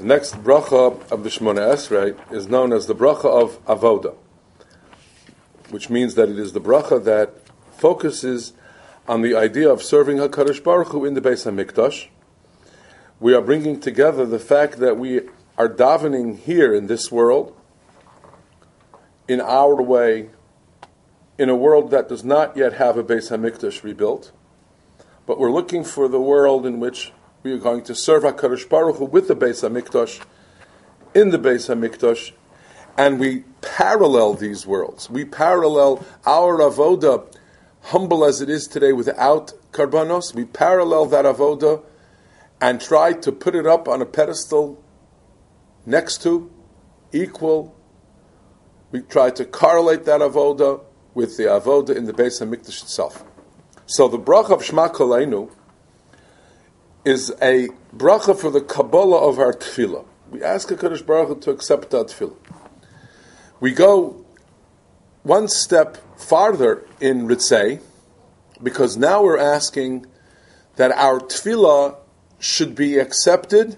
The next bracha of the Shemona Esrei is known as the bracha of Avoda, which means that it is the bracha that focuses on the idea of serving HaKadosh Baruch Hu in the Beis HaMikdash. We are bringing together the fact that we are davening here in this world, in our way, in a world that does not yet have a Beis HaMikdash rebuilt, but we're looking for the world in which we are going to serve HaKadosh Baruch Hu with the Beis HaMikdash, in the Beis HaMikdash, and we parallel these worlds. We parallel our avoda, humble as it is today without karbanos, we parallel that avoda and try to put it up on a pedestal next to, equal. We try to correlate that avoda with the avoda in the Beis HaMikdash itself. So the bracha of Shema Koleinu is a bracha for the Kabbalah of our tefillah. We ask HaKadosh Baruch Hu to accept our tefillah. We go one step farther in Ritzei, because now we're asking that our tefillah should be accepted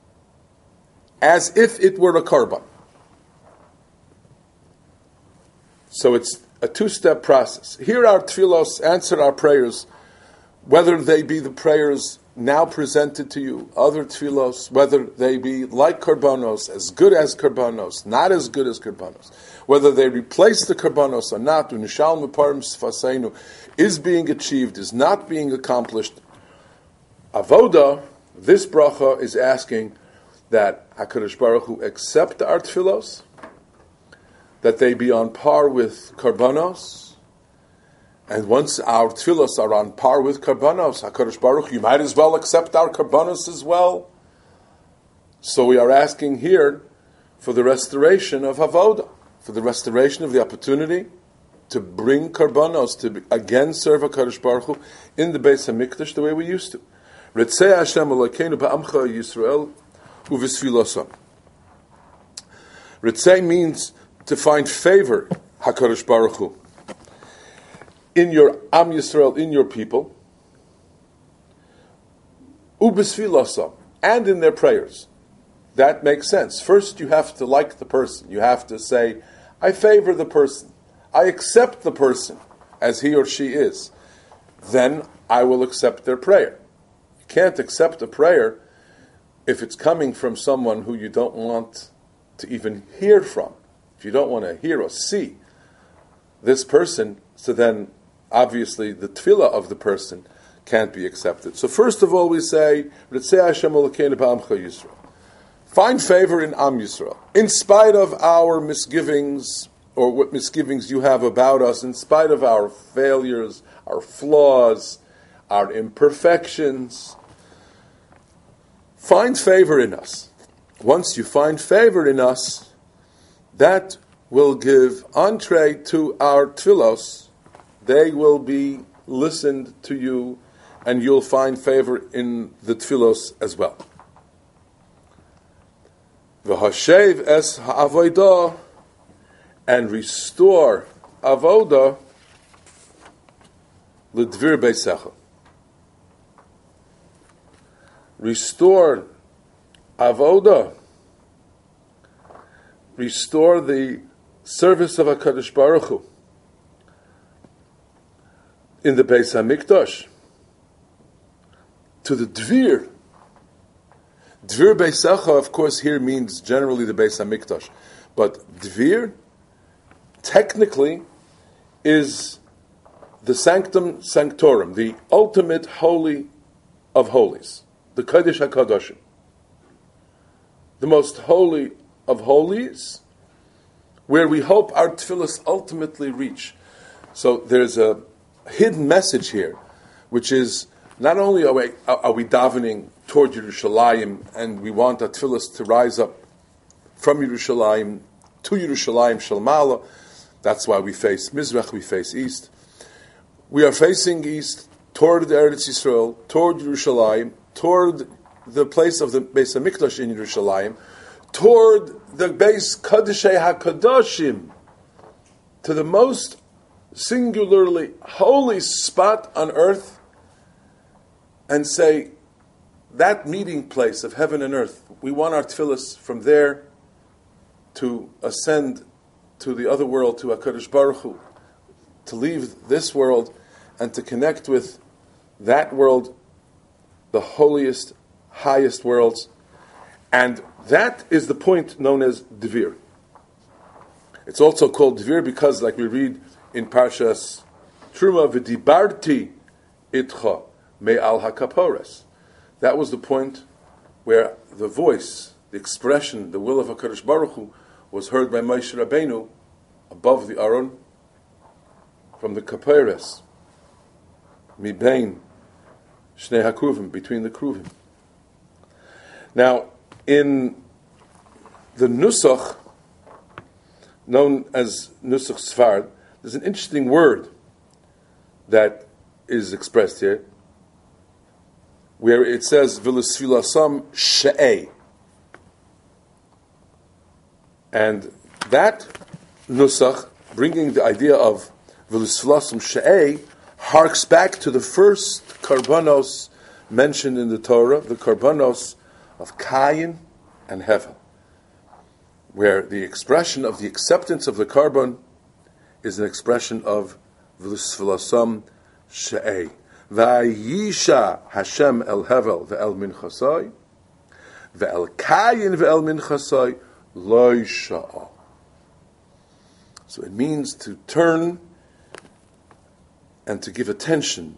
as if it were a korban. So it's a two-step process. Here our tefillos answer our prayers, whether they be the prayers now presented to you, other tefillos, whether they be like karbanos, as good as karbanos, not as good as karbanos, whether they replace the karbanos or not, unishal meparim sfaseinu, is being achieved, is not being accomplished. Avoda, this bracha is asking that HaKadosh Baruch Hu accept our tefillos, that they be on par with karbanos. And once our tefillos are on par with karbanos, HaKadosh Baruch Hu, you might as well accept our karbanos as well. So we are asking here for the restoration of Avoda, for the restoration of the opportunity to bring karbanos, to again serve HaKadosh Baruch Hu in the Beis HaMikdash the way we used to. Ritzei Hashem Elokeinu ba'amcha Yisrael u'v'sfilosam. Ritzei means to find favor, HaKadosh Baruch Hu, in your Am Yisrael, in your people, ubesfilosam, and in their prayers. That makes sense. First, you have to like the person. You have to say, I favor the person. I accept the person as he or she is. Then I will accept their prayer. You can't accept a prayer if it's coming from someone who you don't want to even hear from. If you don't want to hear or see this person, so then obviously the tefillah of the person can't be accepted. So first of all we say, Ritzei Hashem Elokeinu ba'amcha Yisrael. Find favor in Am Yisrael. In spite of our misgivings, or what misgivings you have about us, in spite of our failures, our flaws, our imperfections, find favor in us. Once you find favor in us, that will give entree to our tefillos. They will be listened to you, and you'll find favor in the tefillos as well. V'hashev es ha'avodah, and restore avoda l'dvir beisecha. Restore avoda. Restore the service of HaKadosh Baruch Hu in the Beis HaMikdash to the Dvir. Dvir Beisecha, of course, here means generally the Beis HaMikdash. But Dvir, technically, is the Sanctum Sanctorum, the ultimate holy of holies, the Kodesh HaKadoshim. The most holy of holies, where we hope our tefillos ultimately reach. So there's a hidden message here, which is not only are we davening toward Yerushalayim, and we want our tefillos to rise up from Yerushalayim to Yerushalayim Shalmala. That's why we face Mizrach, we face east. We are facing east toward the Eretz Yisrael, toward Yerushalayim, toward the place of the Beis HaMikdash in Yerushalayim, toward the Beis Kadeshei HaKadoshim, to the most singularly holy spot on earth, and say, that meeting place of heaven and earth. We want our tefillas from there to ascend to the other world, to HaKadosh Baruch Hu, to leave this world and to connect with that world, the holiest, highest worlds. And that is the point known as Dvir. It's also called Dvir because, like we read in Parshas Truma, V'dibarti itcha me'al hakaporas. That was the point where the voice, the expression, the will of HaKadosh Baruch Hu was heard by Moshe Rabbeinu above the Aron, from the kaporas, mibein shnei hakruvim, between the kruvim. Now, in the Nusach, known as Nusach Sfard, there's an interesting word that is expressed here, where it says "V'lesfilasam she'ei," and that Nusach, bringing the idea of "V'lesfilasam she'ei," harks back to the first karbanos mentioned in the Torah, the karbanos of Cain and Hevel, where the expression of the acceptance of the karban is an expression of V'lesfilasam she'ei. Vayisha Hashem el Hevel ve'el minchasai ve'el Cain ve'el minchasai lo sha'a. So it means to turn and to give attention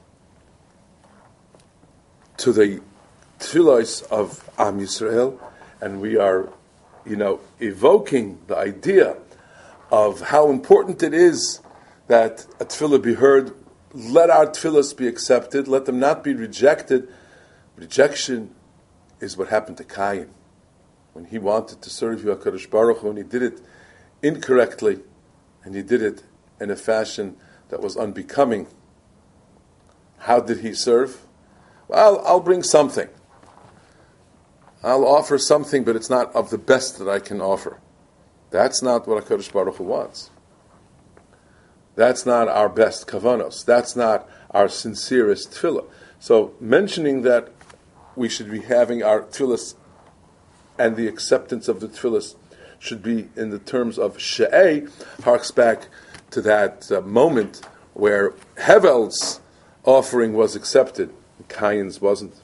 to the tefillos of Am Yisrael, and we are, evoking the idea of how important it is that a tefillah be heard. Let our tefillos be accepted. Let them not be rejected. Rejection is what happened to Cain when he wanted to serve you, HaKadosh Baruch Hu, and he did it incorrectly, and he did it in a fashion that was unbecoming. How did he serve? Well, I'll bring something. I'll offer something, but it's not of the best that I can offer. That's not what HaKadosh Baruch Hu wants. That's not our best kavanos. That's not our sincerest tefillah. So mentioning that we should be having our tefillahs and the acceptance of the tefillahs should be in the terms of she'ei, harks back to that moment where Hevel's offering was accepted, and Cain's wasn't.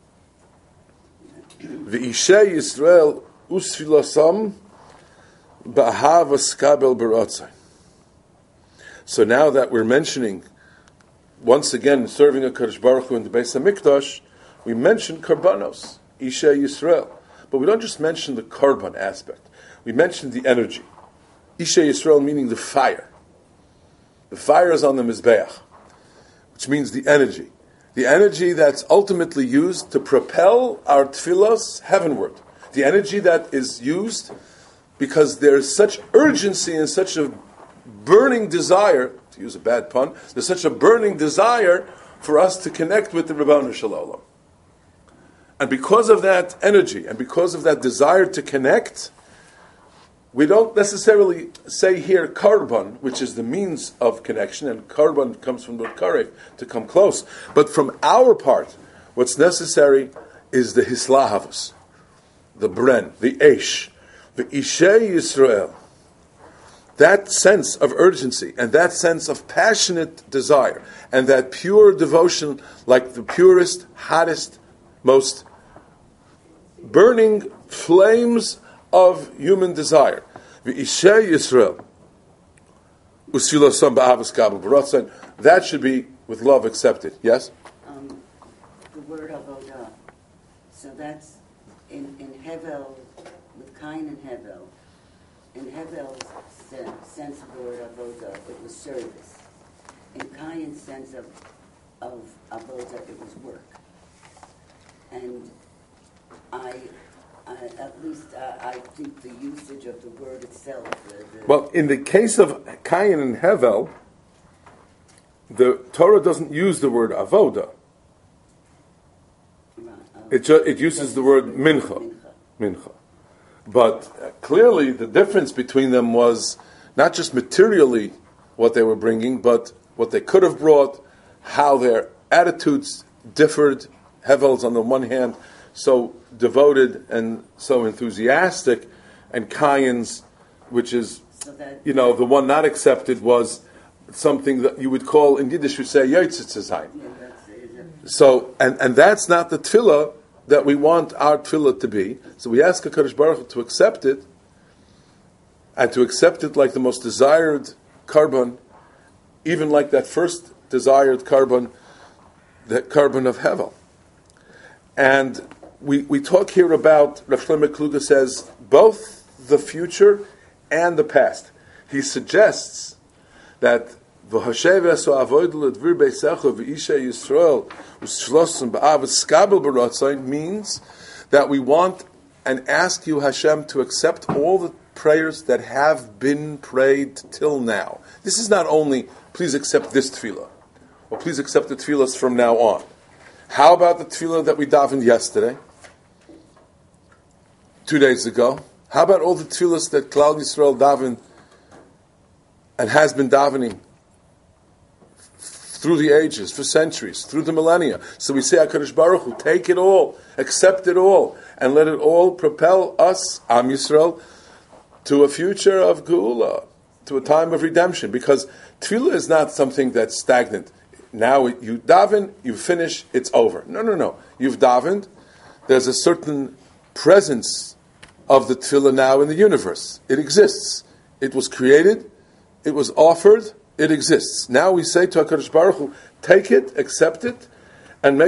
V'ishei Yisrael usfilasam ba'ahavas kabel b'rotzai. So now that we're mentioning, once again, serving a HaKadosh Baruch Hu in the Beis HaMikdash, we mention Karbanos, Ishei Yisrael. But we don't just mention the Karban aspect. We mention the energy. Ishei Yisrael meaning the fire. The fire is on the Mizbeach, which means the energy. The energy that's ultimately used to propel our tefillos heavenward. The energy that is used because there's such urgency and such a burning desire, to use a bad pun, there's such a burning desire for us to connect with the Ribono Shel Olam. And because of that energy, and because of that desire to connect, we don't necessarily say here karban, which is the means of connection, and karban comes from the karev, to come close. But from our part, what's necessary is the hislahavus, the bren, the eish, the ishei Yisrael. That sense of urgency and that sense of passionate desire and that pure devotion, like the purest, hottest, most burning flames of human desire. V'ishei Yisrael usfilasam ba'avas kabel b'rotzen. That should be with love accepted. Yes? The word avodah. So that's in Hevel, with Cain and Hevel. In Hevel's sense of the word avodah, it was service. In Cain's sense of avodah, it was work. And I think the usage of the word itself. Well, in the case of Cain and Hevel, the Torah doesn't use the word avodah. It uses the word mincha. But clearly the difference between them was not just materially what they were bringing, but what they could have brought, how their attitudes differed Hevel's on the one hand so devoted and so enthusiastic, and Cain's, which is, the one not accepted, was something that you would call, in Yiddish, you say, Yotzitz Zayin. So, and that's not the tefillah that we want our tefillah to be. So we ask HaKadosh Baruch Hu to accept it, and to accept it like the most desired carbon, even like that first desired carbon, the carbon of Hevel. And we talk here about, Rav Shlomo Kluger says, both the future and the past. He suggests that means that we want and ask you, Hashem, to accept all the prayers that have been prayed till now. This is not only, please accept this tefillah, or please accept the tefillahs from now on. How about the tefillah that we davened yesterday, 2 days ago? How about all the tefillahs that Klal Yisrael davened and has been davening through the ages, for centuries, through the millennia? So we say, HaKadosh Baruch Hu, take it all, accept it all, and let it all propel us, Am Yisrael, to a future of Geula, to a time of redemption. Because tefillah is not something that's stagnant. Now you daven, you finish, it's over. No. You've davened. There's a certain presence of the tefillah now in the universe. It exists. It was created. It was offered. It exists. Now we say to HaKadosh Baruch Hu, take it, accept it, and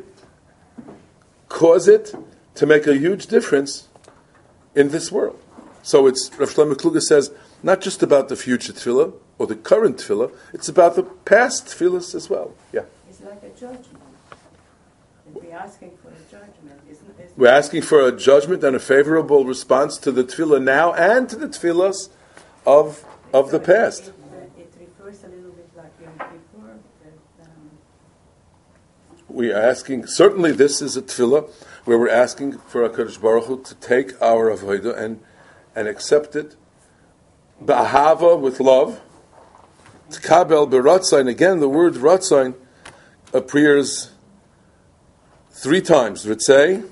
cause it to make a huge difference in this world. So it's, Rav Shlomo Kluger says, not just about the future tefillah or the current tefillah, it's about the past tefillahs as well. Yeah. It's like a judgment. We're asking for a judgment. We're asking for a judgment and a favorable response to the tefillah now and to the tefillahs of the past. It refers a little bit like Yom Kippur. We are asking, certainly this is a tefillah where we're asking for HaKadosh Baruch Hu to take our avodah and accept it, ba'ahava, with love, t'kabel b'ratzayin. Again, the word ratzayin appears 3 times. Ritzei,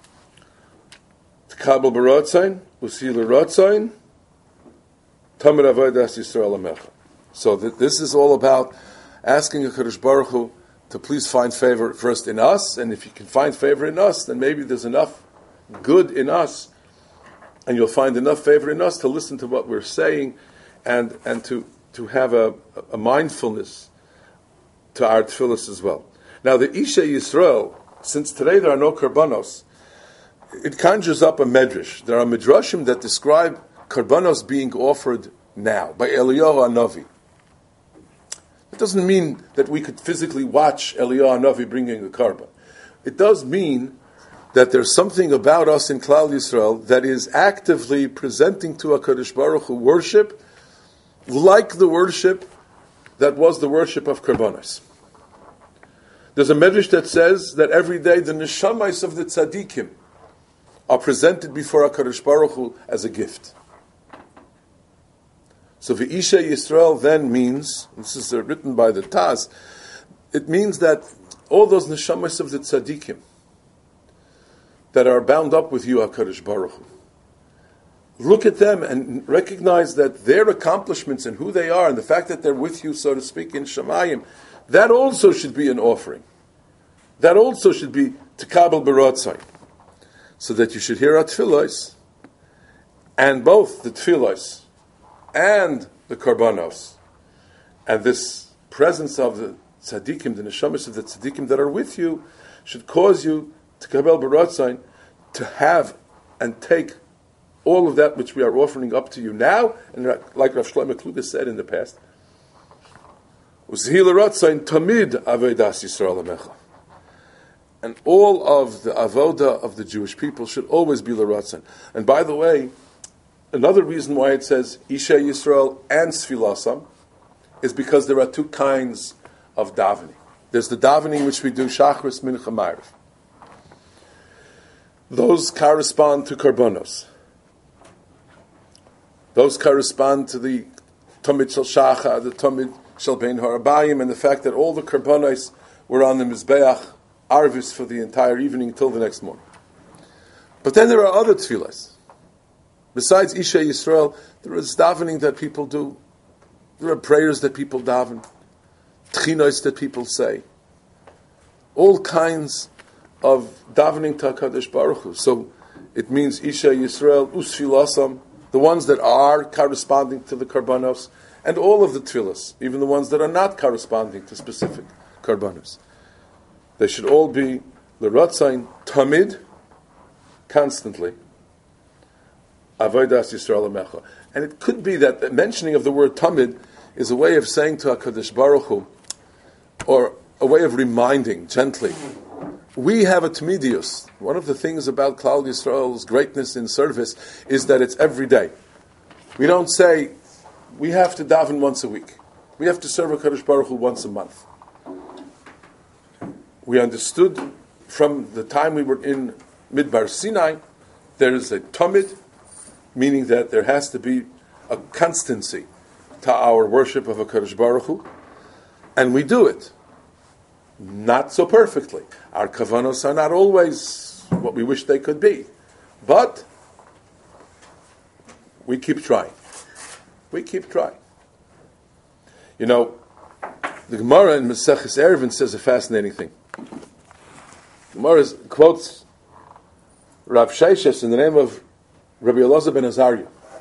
t'kabel b'ratzayin, usi l'ratzayin, tamid avodas Yisrael amecha. So this is all about asking HaKadosh Baruch Hu to please find favor first in us, and if you can find favor in us, then maybe there's enough good in us, and you'll find enough favor in us to listen to what we're saying, and to have a mindfulness to our tefillahs as well. Now the Isha Yisrael, since today there are no karbanos, it conjures up a medrash. There are midrashim that describe karbanos being offered now by Eliyahu Hanavi. It doesn't mean that we could physically watch Eliyahu Hanavi bringing a karban. It does mean that there's something about us in Klal Yisrael that is actively presenting to HaKadosh Baruch Hu worship like the worship that was the worship of Karbanos. There's a medrash that says that every day the neshamas of the tzaddikim are presented before HaKadosh Baruch Hu as a gift. So V'isha Yisrael then means, this is written by the Taz, it means that all those neshamas of the tzaddikim that are bound up with you, HaKadosh Baruch Hu, look at them and recognize that their accomplishments and who they are and the fact that they're with you, so to speak, in Shamayim, that also should be an offering. That also should be T'kabel B'ratzai. So that you should hear our tefillos, and both the tefillos and the karbanos, and this presence of the tzaddikim, the neshamas of the tzaddikim that are with you, should cause you T'kabel B'ratzai, to have and take all of that which we are offering up to you now, and like Rav Shlomo Kluger said in the past, tamid avedas Yisrael amecha. And all of the avoda of the Jewish people should always be l'ratzon. And by the way, another reason why it says Isha Yisrael and Sfilasam is because there are 2 kinds of davening. There's the davening which we do Shachris, Mincha, Ma'ariv. Those correspond to karbonos. Those correspond to the Tomid Shel Shacha, the Tomid Shel Bein Harabayim, and the fact that all the karbonos were on the Mizbeach arvis for the entire evening till the next morning. But then there are other tefillas. Besides Isha Yisrael, there is davening that people do. There are prayers that people daven, tchinos that people say, all kinds of davening to HaKadosh Baruch Hu. So it means Isha Yisrael, Usfilasam, the ones that are corresponding to the Karbanos, and all of the tefillas, even the ones that are not corresponding to specific Karbanos. They should all be L'Ratzain, Tamid, constantly, Avodas Yisrael Amecha. And it could be that the mentioning of the word Tamid is a way of saying to HaKadosh Baruch Hu, or a way of reminding gently, we have a Tamidius. One of the things about Klal Yisrael's greatness in service is that it's every day. We don't say, we have to daven once a week. We have to serve HaKadosh Baruch Hu once a month. We understood from the time we were in Midbar Sinai, there is a Tamid, meaning that there has to be a constancy to our worship of HaKadosh Baruch Hu, and we do it. Not so perfectly. Our kavanos are not always what we wish they could be. But we keep trying. We keep trying. You know, the Gemara in Maseches Eruvin says a fascinating thing. Gemara quotes Rav Sheshes in the name of Rabbi Elazar ben Azariah.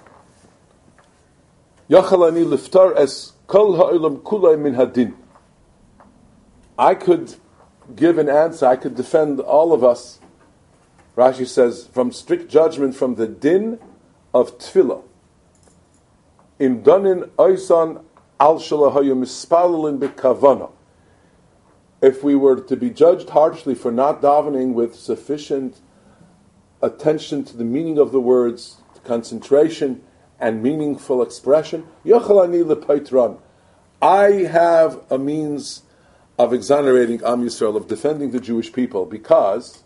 Yachal ani liftar es kol ha'olam kulay min hadin. I could give an answer, I could defend all of us, Rashi says, from strict judgment from the din of tefillah. Im danin oisan al shalahayu mispalelin bekavana. If we were to be judged harshly for not davening with sufficient attention to the meaning of the words, concentration, and meaningful expression, yachal ani lepaitran. I have a means of exonerating Am Yisrael, of defending the Jewish people, because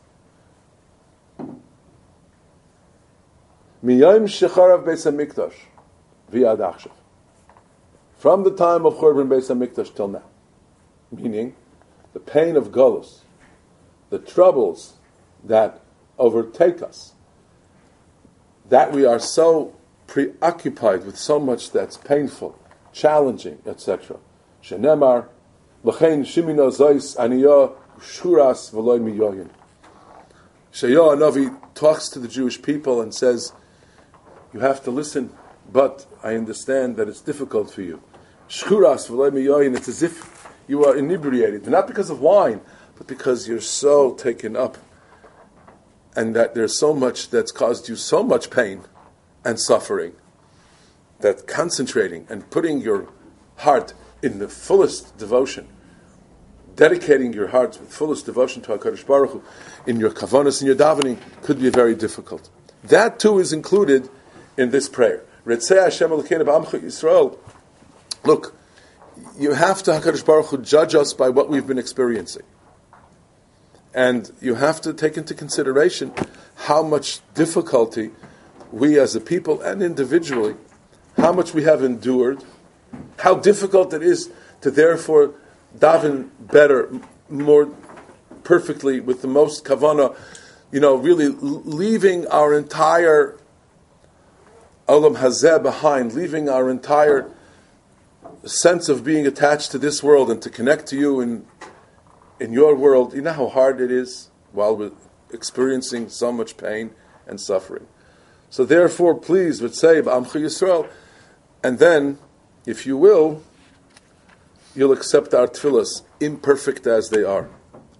miyayim shecharav Beis Hamikdash v'yad achshav, from the time of Churban Beis Hamikdash till now, meaning the pain of Golus, the troubles that overtake us, that we are so preoccupied with so much that's painful, challenging, etc. Shenemar L'chein shimino zois aniyah shuras v'loy miyoyin. Sheyah Hanavi talks to the Jewish people and says, you have to listen, but I understand that it's difficult for you. Shuras v'loy miyoyin, it's as if you are inebriated, not because of wine, but because you're so taken up, and that there's so much that's caused you so much pain and suffering, that concentrating and putting your heart in the fullest devotion, dedicating your heart with fullest devotion to HaKadosh Baruch Hu, in your kavanas, in your davening, could be very difficult. That too is included in this prayer. Retzei Hashem Elokeinu b'amcha Yisrael. Look, you have to, HaKadosh Baruch Hu, judge us by what we've been experiencing. And you have to take into consideration how much difficulty we as a people and individually, how much we have endured, how difficult it is to therefore daven better, more perfectly, with the most kavana, really leaving our entire olam hazeh behind, leaving our entire sense of being attached to this world and to connect to you in your world. You know how hard it is while we're experiencing so much pain and suffering. So therefore, please, V'tzei b'amcha Yisrael, and then, if you will, you'll accept our tefillas, imperfect as they are.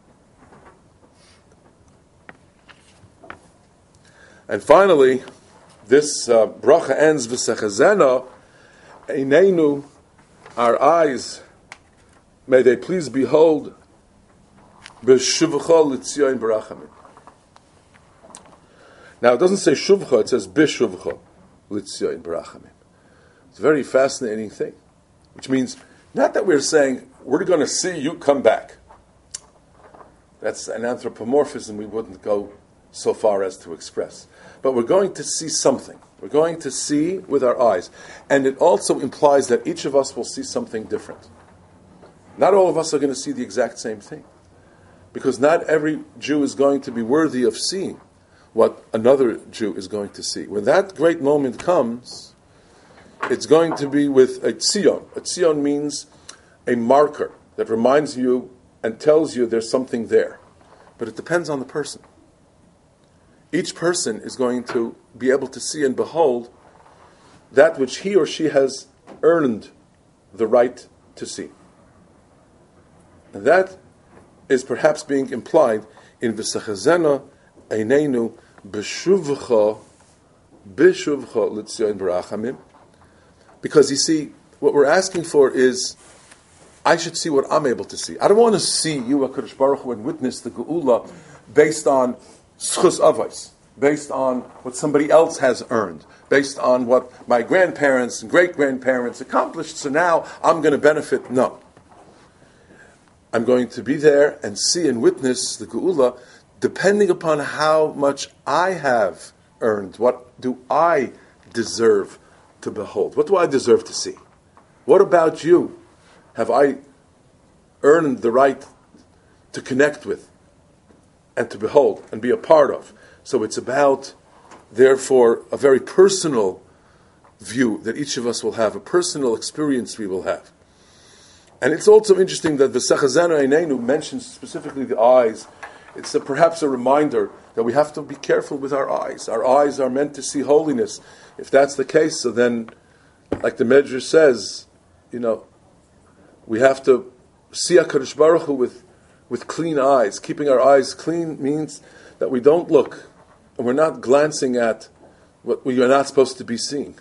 And finally, this bracha ends v'sechazena, eineinu, our eyes, may they please behold b'shuvcha l'tzion barachamim. Now, it doesn't say shuvcha, it says b'shuvcha l'tzion barachamim. It's a very fascinating thing, which means not that we're saying, we're going to see you come back. That's an anthropomorphism we wouldn't go so far as to express. But we're going to see something. We're going to see with our eyes. And it also implies that each of us will see something different. Not all of us are going to see the exact same thing. because not every Jew is going to be worthy of seeing what another Jew is going to see. When that great moment comes, it's going to be with a tzion. A tzion means a marker that reminds you and tells you there's something there. But it depends on the person. Each person is going to be able to see and behold that which he or she has earned the right to see. And that is perhaps being implied in V'sachazena Eineinu B'shuvcha L'tzion B'rachamim. Because you see, what we're asking for is, I should see what I'm able to see. I don't want to see you, HaKadosh Baruch Hu, and witness the Geula based on schus avos, based on what somebody else has earned, based on what my grandparents and great-grandparents accomplished, so now I'm going to benefit. No. I'm going to be there and see and witness the Geula depending upon how much I have earned. What do I deserve to behold? What do I deserve to see? What about you have I earned the right to connect with and to behold and be a part of? So it's about, therefore, a very personal view that each of us will have, a personal experience we will have. And it's also interesting that V'sachazena Eineinu mentions specifically the eyes. It's perhaps a reminder that we have to be careful with our eyes. Our eyes are meant to see holiness. If that's the case, so then, like the Medrash says, we have to see HaKadosh Baruch Hu with clean eyes. Keeping our eyes clean means that we don't look, and we're not glancing at what we are not supposed to be seeing.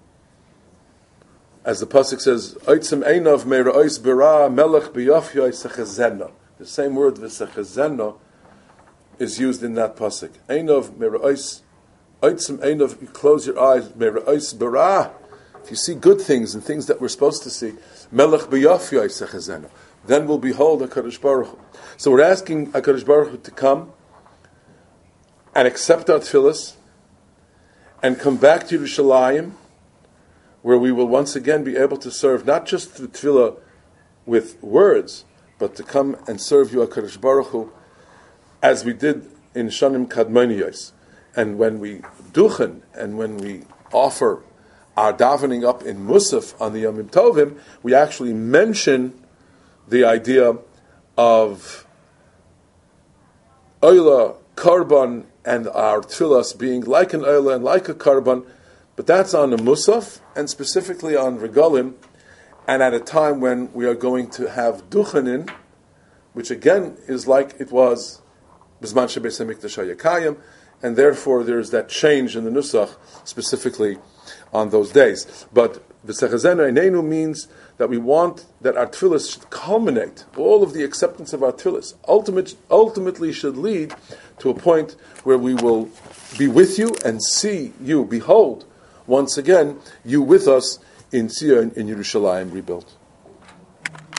As the pasuk says, "Oitzem einav me'ra'os bara melech b'yafyai sechazena." The same word v'sechazena is used in that pasuk. Einav me'ra'os, oitzem einav. You close your eyes. Me'ra'os bara. If you see good things and things that we're supposed to see, melech b'yafyai sechazena, then we'll behold HaKadosh Baruch Hu. So we're asking HaKadosh Baruch Hu to come and accept our tefillas and come back to Yerushalayim, where we will once again be able to serve not just the tefillah with words, but to come and serve you, HaKadosh Baruch Hu, as we did in Shanim Kadmoniyos. And when we duchen, and when we offer our davening up in Musaf on the Yomim Tovim, we actually mention the idea of Oyla, Karban, and our tefillas being like an Oyla and like a Karban. But that's on the Musaf, and specifically on Regalim, and at a time when we are going to have Duchanin, which again is like it was B'zman Shebeis HaMikdash HaYakayim, and therefore there's that change in the Nusach, specifically on those days. But V'sechazena Eineinu means that we want that our tefillas should culminate, all of the acceptance of our tefillas, ultimately should lead to a point where we will be with you and see you, behold, once again, you with us in Sion, in Yerushalayim rebuilt.